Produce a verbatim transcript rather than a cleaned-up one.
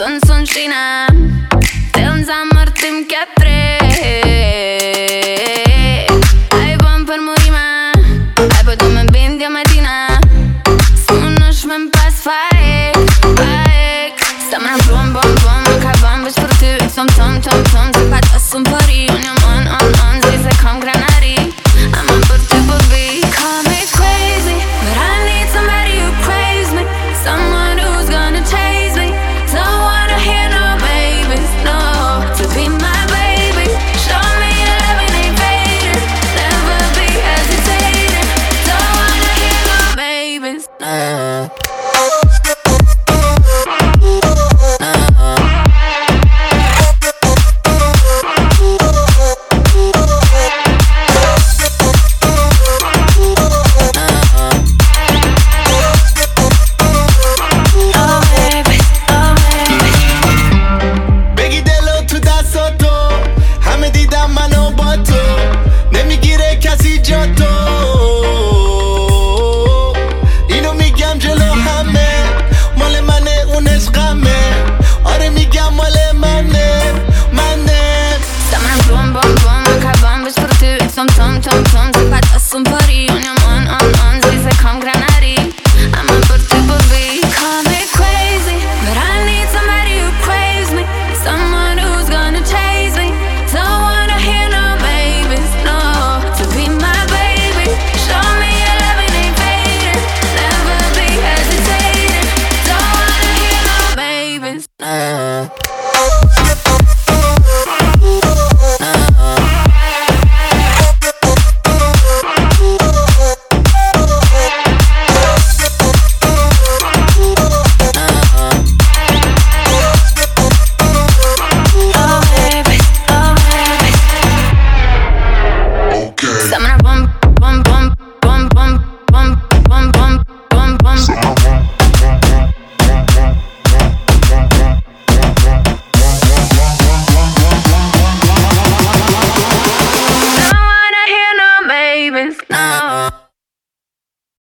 Când sunt șine te înzamărtim che tre. Hai bani per murime, hai poi tu me bindi a metina. Spunești me pas fake, fake. Stai me bum bum bum, ca bani veci per tu. Tom tom tom tom, se faci sunt părim.